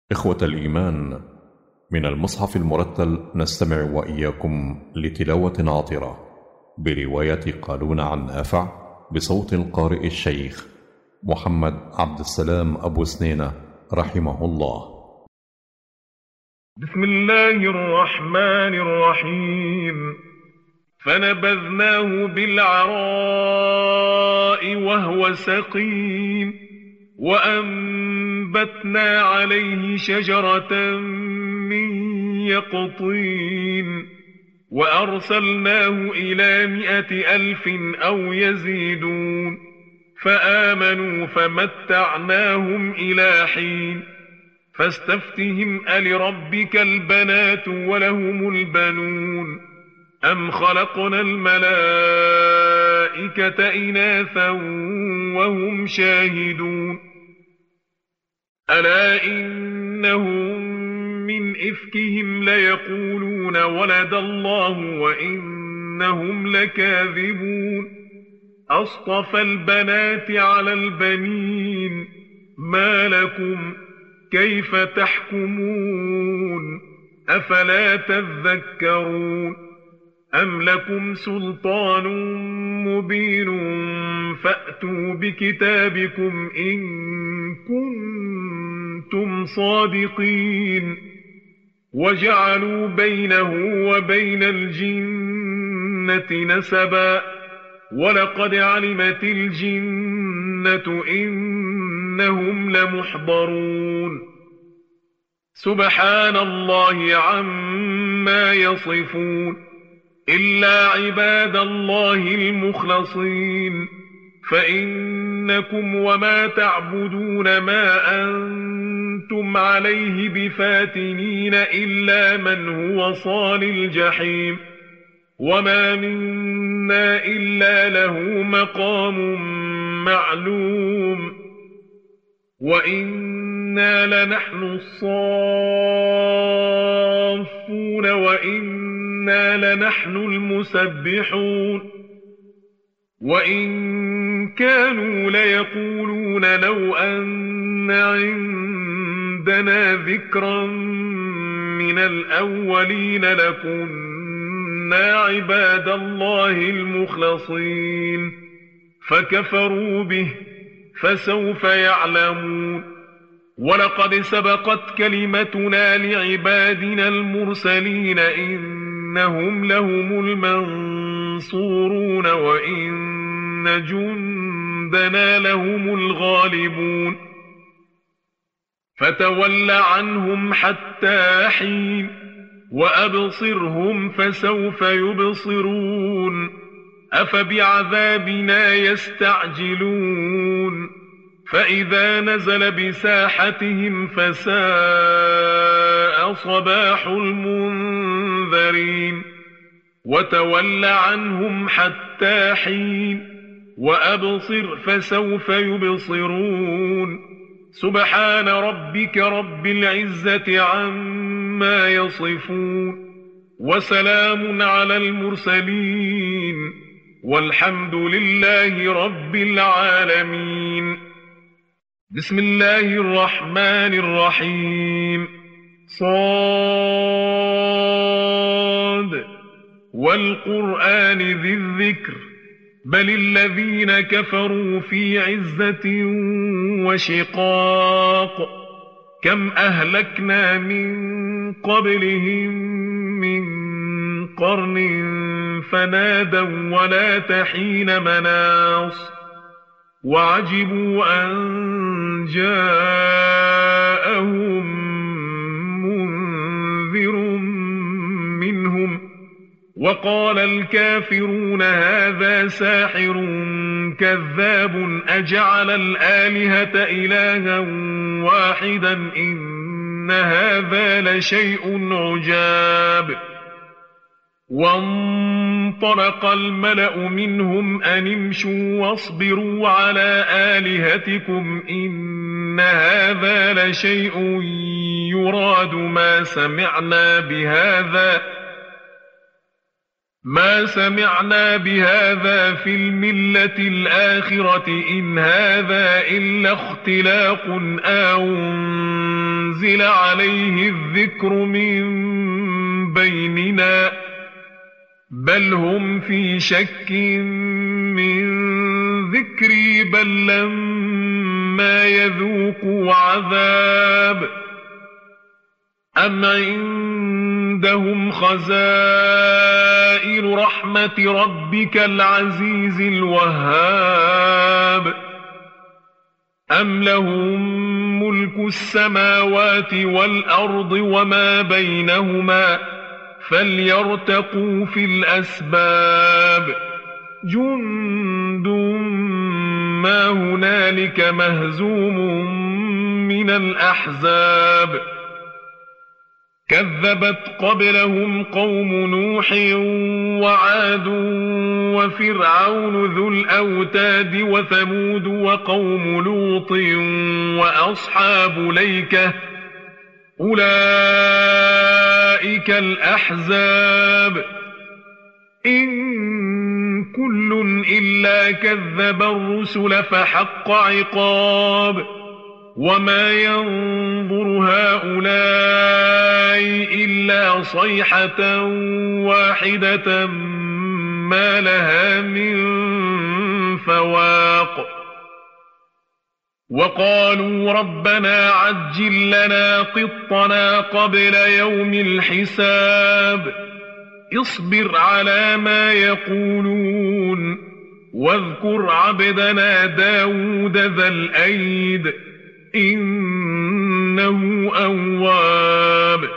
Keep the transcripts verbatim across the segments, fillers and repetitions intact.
إخوة الإيمان، من المصحف المرتل نستمع وإياكم لتلاوة عطرة برواية قالون عن نافع بصوت القارئ الشيخ محمد عبد السلام أبو سنينة رحمه الله. بسم الله الرحمن الرحيم. فنبذناه بالعراء وهو سقيم وأنبتنا عليه شجرة من يقطين وأرسلناه إلى مائة ألف أو يزيدون فآمنوا فمتعناهم إلى حين. فاستفتهم ألربك البنات ولهم البنون أم خلقنا الملائكة إناثا وهم شاهدون ألا إنهم من إفكهم ليقولون ولد الله وإنهم لكاذبون أصطفى البنات على البنين ما لكم كيف تحكمون أفلا تذكرون أم لكم سلطان مبين فأتوا بكتابكم إن كنتم صادقين وجعلوا بينه وبين الجنة نسبا ولقد علمت الجنة إنهم لمحضرون سبحان الله عما يصفون إلا عباد الله المخلصين فإنكم وما تعبدون ما أنتم عليه بفاتنين إلا من هو صال الجحيم وما منا إلا له مقام معلوم وإنا لنحن الصافون وإنا لنحن المسبحون وإن كانوا ليقولون لو أن عندنا ذكرا من الأولين لكنا عباد الله المخلصين فكفروا به فسوف يعلمون ولقد سبقت كلمتنا لعبادنا المرسلين إنهم لهم المنصورون وإن جندنا لهم الغالبون فتول عنهم حتى حين وأبصرهم فسوف يبصرون أفبعذابنا يستعجلون فإذا نزل بساحتهم فساء صباح المنذرين وتول عنهم حتى حين وأبصر فسوف يبصرون سبحان ربك رب العزة عما يصفون وسلام على المرسلين والحمد لله رب العالمين. بسم الله الرحمن الرحيم. صاد والقرآن ذي الذكر بل الذين كفروا في عزة وشقاق كم أهلكنا من قبلهم من قرن فنادوا ولا تحين مناص وعجبوا أن جاءهم منذر منهم وقال الكافرون هذا ساحر كذاب أجعل الآلهة إلها واحدا إن هذا لشيء عجاب وانطلق الملأ منهم أن امشوا واصبروا على آلهتكم إن هذا لشيء يراد ما سمعنا بهذا ما سمعنا بهذا في الملة الآخرة إن هذا إلا اختلاق أنزل نزل عليه الذكر من بيننا بل هم في شك من ذكري بل لما يذوقوا عذاب أم عندهم خزائن رحمة ربك العزيز الوهاب أم لهم ملك السماوات والأرض وما بينهما فليرتقوا في الأسباب جند ما هنالك مهزوم من الأحزاب كذبت قبلهم قوم نوح وعاد وفرعون ذو الأوتاد وثمود وقوم لوط وأصحاب ليكة أولئك الأحزاب إن كل إلا كذب الرسل فحق عقاب وما ينظر هؤلاء إلا صيحة واحدة ما لها من فواق وقالوا ربنا عجل لنا قطنا قبل يوم الحساب اصبر على ما يقولون واذكر عبدنا داود ذا الأيد إنه أواب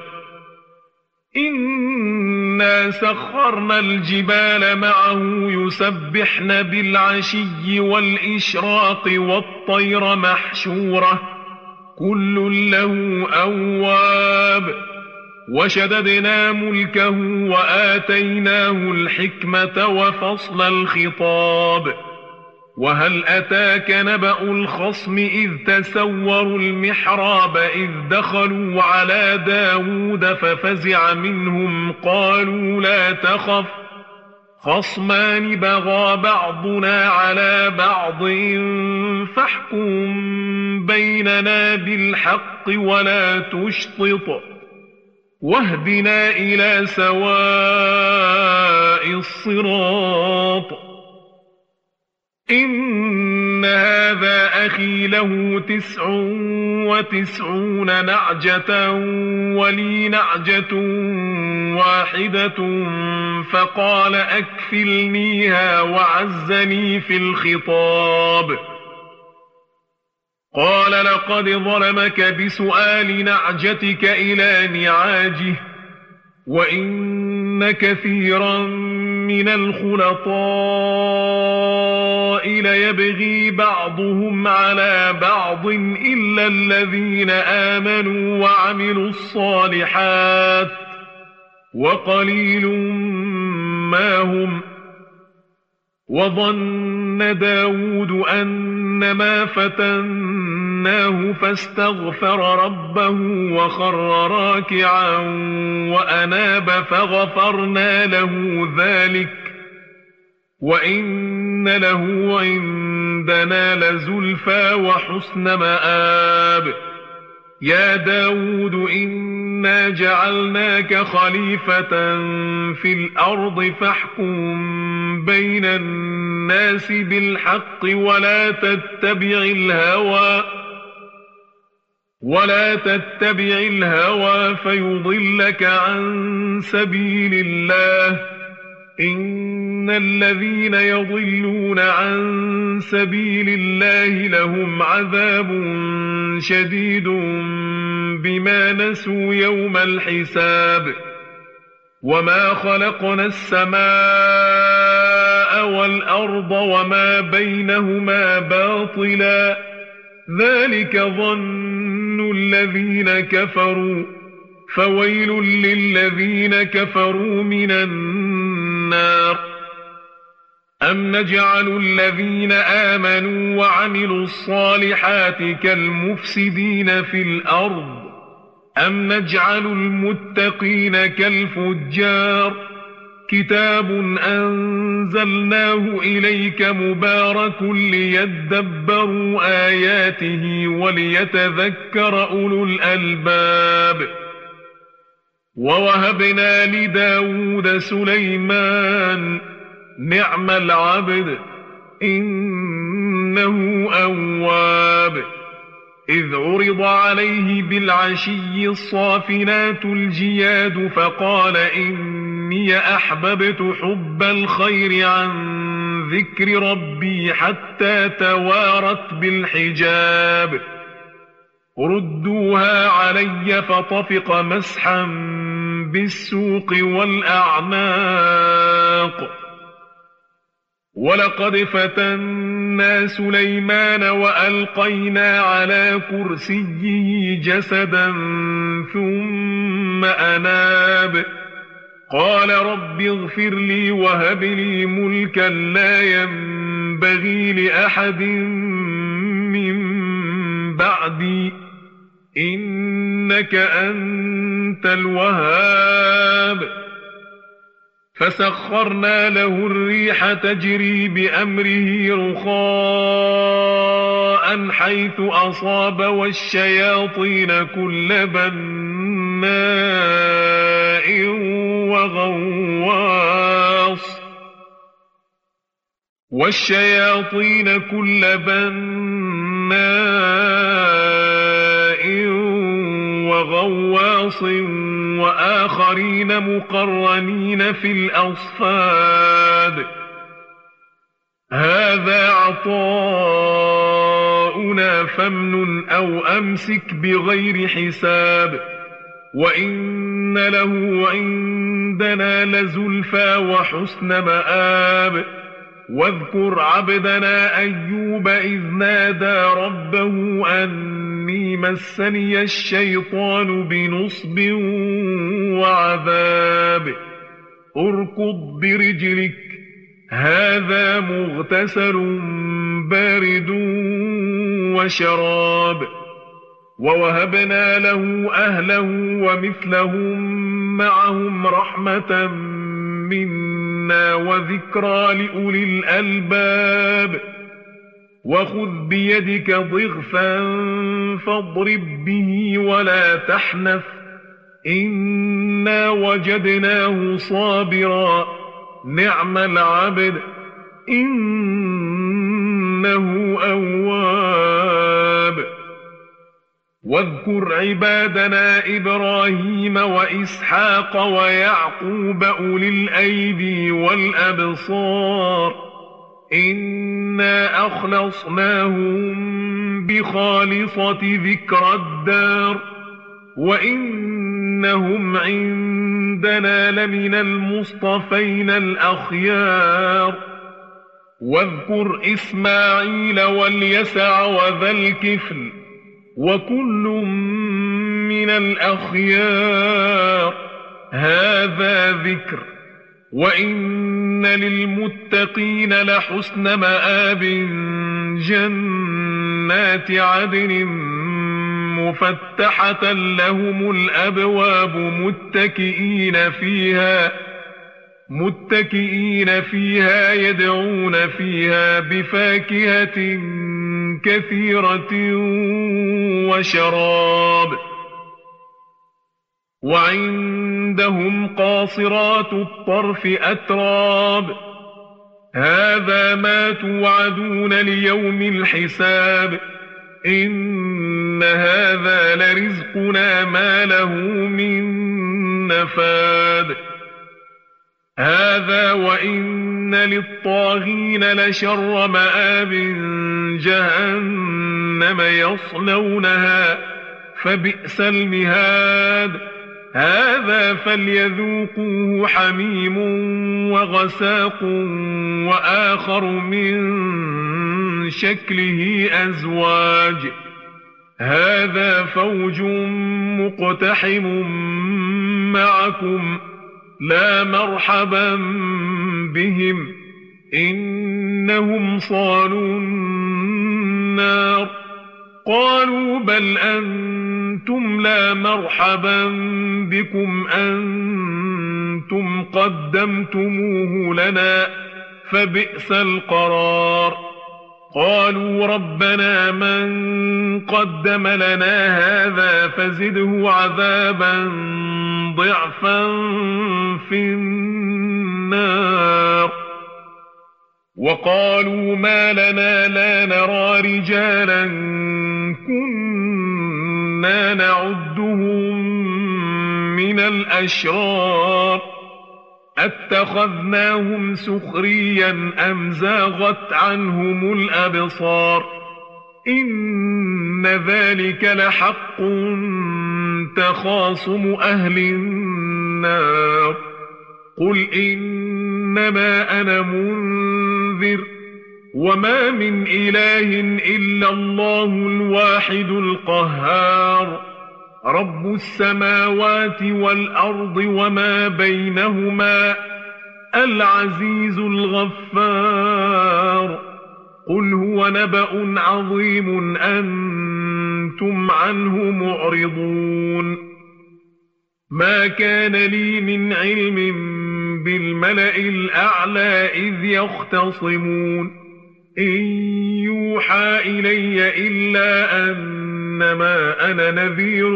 إنا سخرنا الجبال معه يسبحن بالعشي والإشراق والطير محشورة كل له أواب وشددنا ملكه وآتيناه الحكمة وفصل الخطاب وهل أتاك نبأ الخصم إذ تسوروا المحراب إذ دخلوا على داود ففزع منهم قالوا لا تخف خصمان بغى بعضنا على بعض فاحكم بيننا بالحق ولا تشطط واهدنا إلى سواء الصراط إن هذا أخي له تسع وتسعون نعجة ولي نعجة واحدة فقال أكفلنيها وعزني في الخطاب قال لقد ظلمك بسؤال نعجتك إلى نعاجه وإن كثيرا من الخلطاء ليبغي بعضهم على بعض إلا الذين آمنوا وعملوا الصالحات وقليل ما هم وظن داود أنما فتناه فاستغفر ربه وخر راكعا وأناب فغفرنا له ذلك وإن له عندنا لزلفى وحسن مآب يا داود إنا جعلناك خليفة في الأرض فاحكم بين الناس بالحق ولا تتبع الهوى ولا تتبع الهوى فيضلك عن سبيل الله إن الذين يضلون عن سبيل الله لهم عذاب شديد بما نسوا يوم الحساب وما خلقنا السماء والأرض وما بينهما باطلا ذلك ظن الذين كفروا فويل للذين كفروا من النار أم نجعل الذين آمنوا وعملوا الصالحات كالمفسدين في الأرض أم نجعل المتقين كالفجار كتاب أنزلناه إليك مبارك ليدبروا آياته وليتذكر أولو الألباب. ووهبنا لداود سليمان نعم العبد إنه أواب. إذ عرض عليه بالعشي الصافنات الجياد فقال إني أحببت حب الخير عن ذكر ربي حتى توارت بالحجاب. ردوها علي فطفق مسحا بالسوق والأعناق. ولقد فتنا سليمان وألقينا على كرسيه جسدا ثم أناب. قال رب اغفر لي وهب لي ملكا لا ينبغي لأحد من بعدي إنك أنت الوهاب. فسخرنا له الريح تجري بأمره رخاء حيث أصاب والشياطين كل بناء وغواص والشياطين كل بناء وغواص وآخرين مقرنين في الأصفاد. هذا عطاؤنا فامنن أو أمسك بغير حساب. وإن له عندنا لزلفى وحسن مآب. واذكر عبدنا أيوب إذ نادى ربه أني مسني الشيطان بنصب وعذاب. اركض برجلك هذا مغتسل بارد وشراب. ووهبنا له أهله ومثلهم معهم رحمة منا وذكرى لأولي الألباب. وخذ بيدك ضغثا فاضرب به ولا تحنث إنا وجدناه صابرا نعم العبد إنه أواب. واذكر عبادنا إبراهيم وإسحاق ويعقوب أولي الأيدي والأبصار إنا أخلصناهم بخالصة ذكر الدار وإنهم عندنا لمن المصطفين الأخيار. واذكر إسماعيل واليسع وذا الكفل وكل من الأخيار هذا ذكر. وإن للمتقين لحسن مآب جنات عدن مفتحة لهم الأبواب متكئين فيها متكئين فيها يدعون فيها بفاكهة كثيرة وشراب. وعندهم قاصرات الطرف أتراب هذا ما توعدون ليوم الحساب إن هذا لرزقنا ما له من نفاد. هذا وإن للطاغين لشر مآب جهنم يصلونها فبئس المهاد. هذا فليذوقوه حميم وغساق وآخر من شكله أزواج. هذا فوج مقتحم معكم لا مرحبا بهم إنهم صالوا النار. قالوا بل أنتم لا مرحبا بكم أنتم أنتم قدمتموه لنا فبئس القرار. قالوا ربنا من قدم لنا هذا فزده عذابا ضعفا في النار. وقالوا ما لنا لا نرى رجالا كنا نعدهم من الأشرار أتخذناهم سخريا أم زاغت عنهم الأبصار إن ذلك لحق تخاصم أهل النار. قل إنما أنا منذر وما من إله إلا الله الواحد القهار رب السماوات والأرض وما بينهما العزيز الغفار. قل هو نبأ عظيم أنتم عنه معرضون. ما كان لي من علم بالملأ الأعلى إذ يختصمون إن يوحى إلي إلا أنما أنا نذير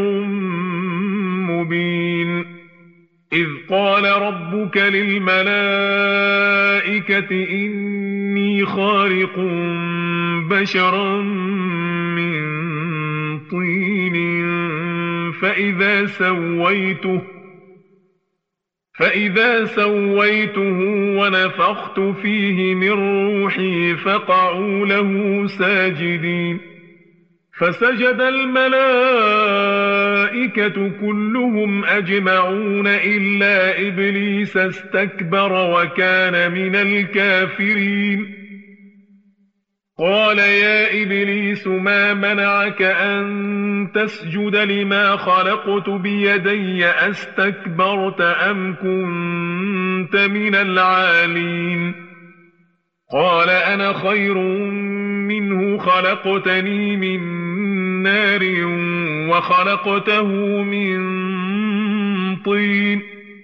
مبين. إذ قال ربك للملائكة إني خالق بشرا من طين فإذا سويته فإذا سويته ونفخت فيه من روحي فقعوا له ساجدين. فسجد الملائكة كلهم أجمعون إلا إبليس استكبر وكان من الكافرين. قال يا إبليس ما منعك أن تسجد لما خلقت بيدي أستكبرت أم كنت من العالين؟ قال أنا خير منه خلقتني من نار وخلقته من طين.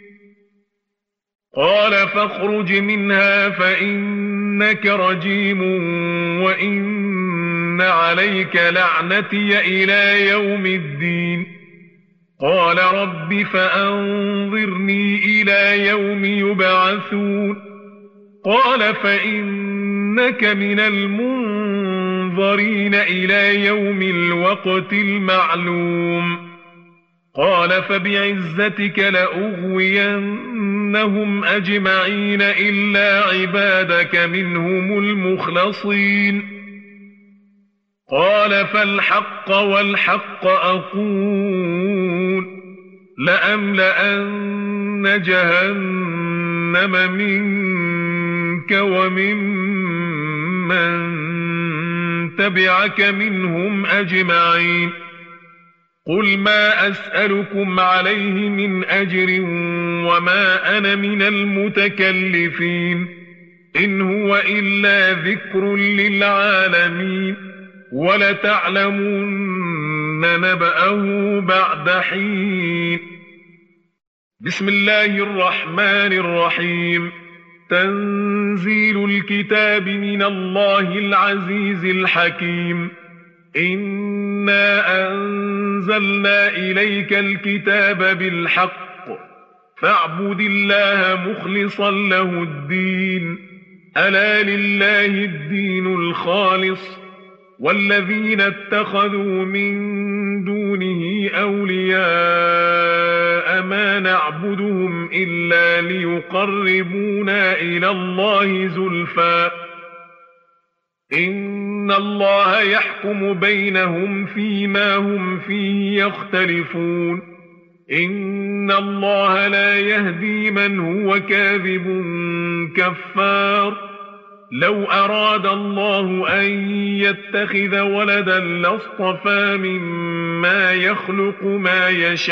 قال فاخرج منها فإنك رجيم وإن عليك لعنتي إلى يوم الدين. قال رب فأنظرني إلى يوم يبعثون. قال فإنك من المنظرين إلى يوم الوقت المعلوم. قال فبعزتك لأغوينهم أجمعين إلا عبادك منهم المخلصين. قال فالحق والحق أقول لأملأن جهنم منك وممن تبعك منهم أجمعين. قل ما أسألكم عليه من أجر وما أنا من المتكلفين إن هو إلا ذكر للعالمين ولتعلمن نبأه بعد حين. بسم الله الرحمن الرحيم. تنزيل الكتاب من الله العزيز الحكيم. إنا أنزلنا إليك الكتاب بالحق فاعبد الله مخلصا له الدين ألا لله الدين الخالص والذين اتخذوا من دونه أولياء ما نعبدهم إلا ليقربونا إلى الله زلفى إن الله يحكم بينهم فيما هم فيه يختلفون إن الله لا يهدي من هو كاذب كفار. لو أراد الله أن يتخذ ولدا لاصطفى مما يخلق ما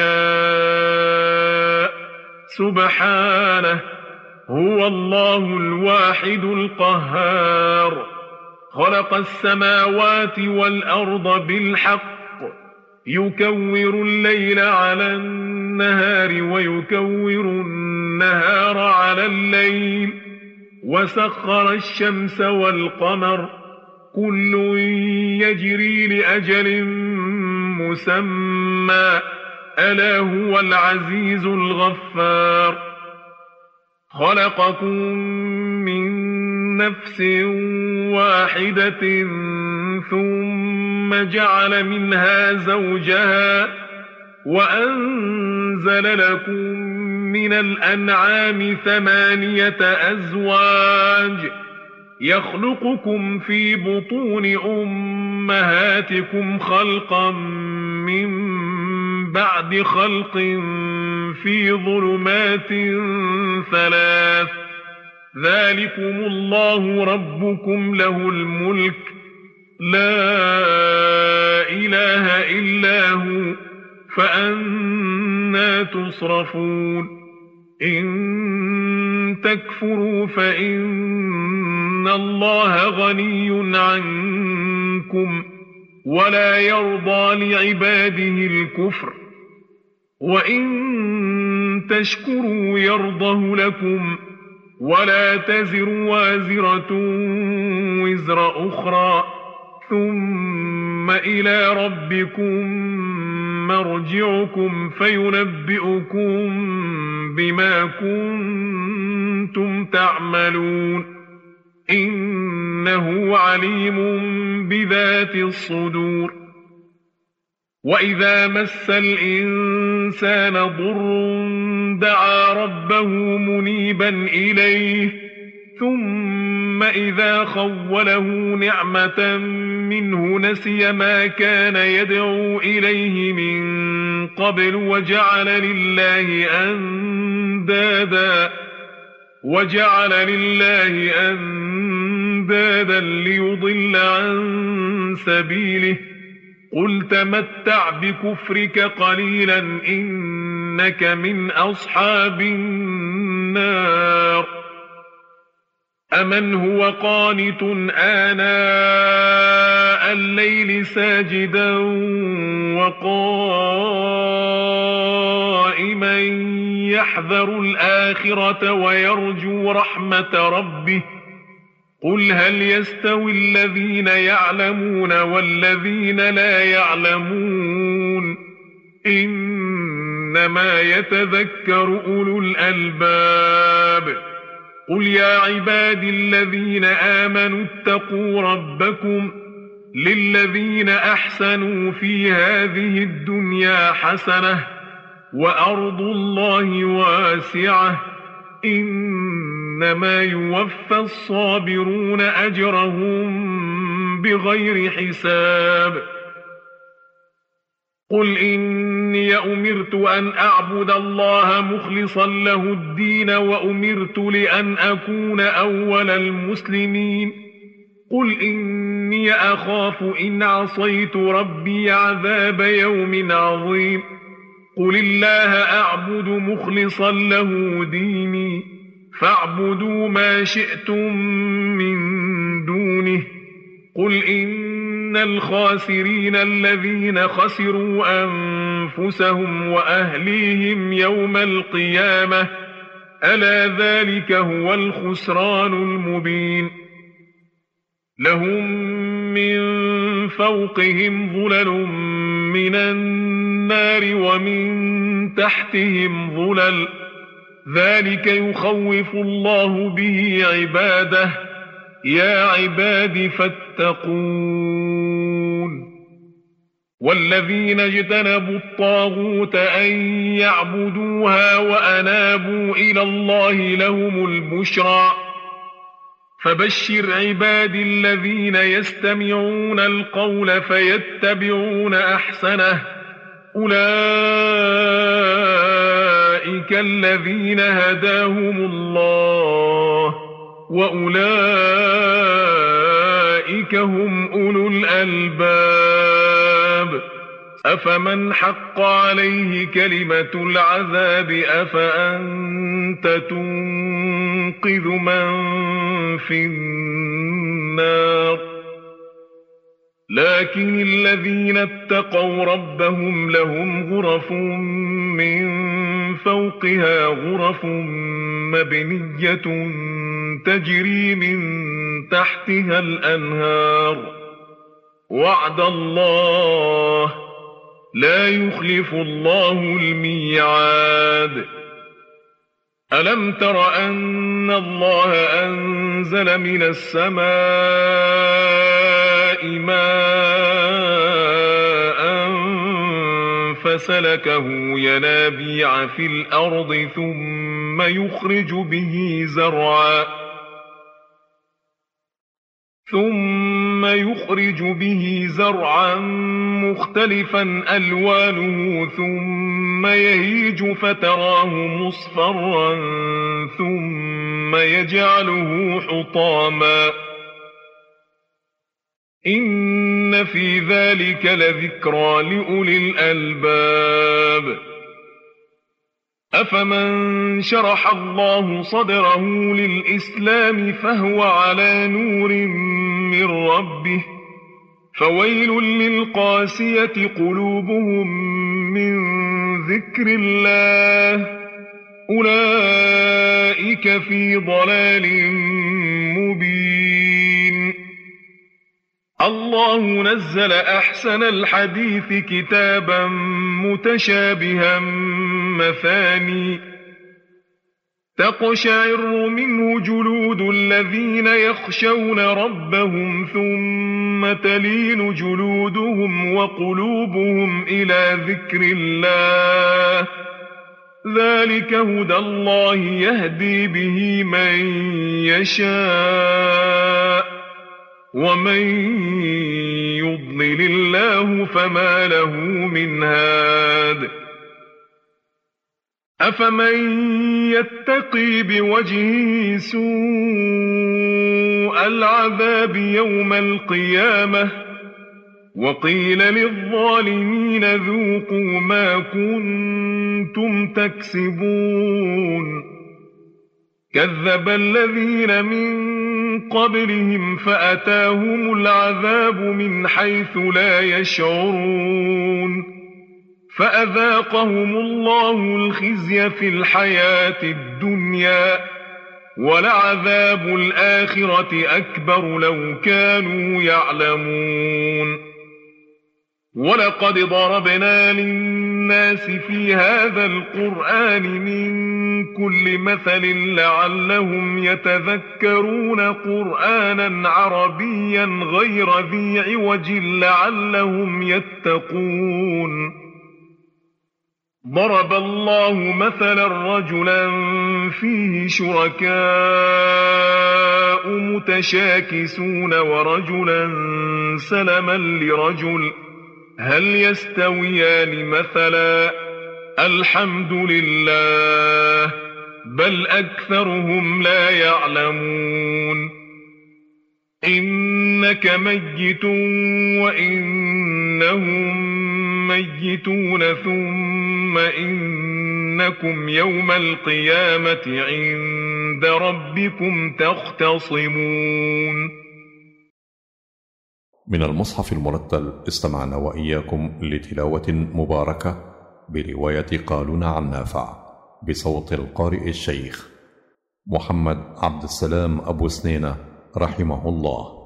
يشاء سبحانه هو الله الواحد القهار. خلق السماوات والأرض بالحق يكور الليل على النهار ويكور النهار النهار على الليل وسخر الشمس والقمر كل يجري لأجل مسمى ألا هو العزيز الغفار خلقكم من نفس واحدة ثم جعل منها زوجها وأنزل لكم من الأنعام ثمانية أزواج يخلقكم في بطون أمهاتكم خلقا من بعد خلق في ظلمات ثلاث ذلكم الله ربكم له الملك لا إله إلا هو فأنى تصرفون إن تكفروا فإن الله غني عنكم ولا يرضى لعباده الكفر وإن تشكروا يرضه لكم ولا تزر وازرة وزر أخرى ثم إلى ربكم مرجعكم فينبئكم بما كنتم تعملون إنه عليم بذات الصدور وإذا مس الإنسان ضر دعا ربه منيبا إليه ثم إذا خوله نعمة منه نسي ما كان يدعو إليه من قبل وجعل لله أندادا وجعل لله أندادا ليضل عن سبيله قل تمتع بكفرك قليلا إنك من أصحاب النار أمن هو قانت آناء الليل ساجدا وقائما يحذر الآخرة ويرجو رحمة ربه قل هل يستوي الذين يعلمون والذين لا يعلمون إنما يتذكر أولو الألباب قل يا عبادي الذين آمنوا اتقوا ربكم للذين أحسنوا في هذه الدنيا حسنة وأرض الله واسعة إنما يوفى الصابرون أجرهم بغير حساب قل إني أمرت أن أعبد الله مخلصا له الدين وأمرت لأن أكون أول المسلمين قل إني أخاف إن عصيت ربي عذاب يوم عظيم قل الله أعبد مخلصا له ديني فاعبدوا ما شئتم من دونه قل إن الخاسرين الذين خسروا أنفسهم وأهليهم يوم القيامة ألا ذلك هو الخسران المبين لهم من فوقهم ظلل من النار ومن تحتهم ظلل ذلك يخوف الله به عباده يا عباد فاتقون والذين اجتنبوا الطاغوت أن يعبدوها وأنابوا إلى الله لهم البشرى فبشر عبادي الذين يستمعون القول فيتبعون أحسنه أولئك الذين هداهم الله وأولئك هم أولو الألباب أفمن حق عليه كلمة العذاب أفأنت تنقذ من في النار لكن الذين اتقوا ربهم لهم غرف من فوقها غرف مبنية تجري من تحتها الأنهار وعد الله لا يخلف الله الميعاد ألم تر أن الله أنزل من السماء ماء فسلكه ينابيع في الأرض ثم يخرج به زرعا ثم يخرج به زرعا مختلفا ألوانه ثم يهيج فتراه مصفرا ثم يجعله حطاما إن في ذلك لذكرى لأولي الألباب أفمن شرح الله صدره للإسلام فهو على نور من ربه فويل للقاسية قلوبهم من ذكر الله أولئك في ضلال مبين الله نزل أحسن الحديث كتابا متشابها مثاني تقشعر منه جلود الذين يخشون ربهم ثم تلين جلودهم وقلوبهم إلى ذكر الله ذلك هدى الله يهدي به من يشاء ومن يضلل الله فما له من هاد أفمن يتقي بوجهه سوء العذاب يوم القيامة وقيل للظالمين ذوقوا ما كنتم تكسبون كذب الذين من قبلهم فأتاهم العذاب من حيث لا يشعرون فأذاقهم الله الخزي في الحياة الدنيا ولعذاب الآخرة أكبر لو كانوا يعلمون ولقد ضربنا للناس في هذا القرآن من كل مثل لعلهم يتذكرون قرآنا عربيا غير ذي عوج لعلهم يتقون ضرب الله مثلا رجلا فيه شركاء متشاكسون ورجلا سلما لرجل هل يستويان مثلا الحمد لله بل أكثرهم لا يعلمون إنك ميت وإنهم ميتون ثم إنكم يوم القيامة عند ربكم تختصمون. من المصحف المرتل استمعنا وإياكم لتلاوة مباركة برواية قالون عن نافع بصوت القارئ الشيخ محمد عبد السلام أبو سنينة رحمه الله.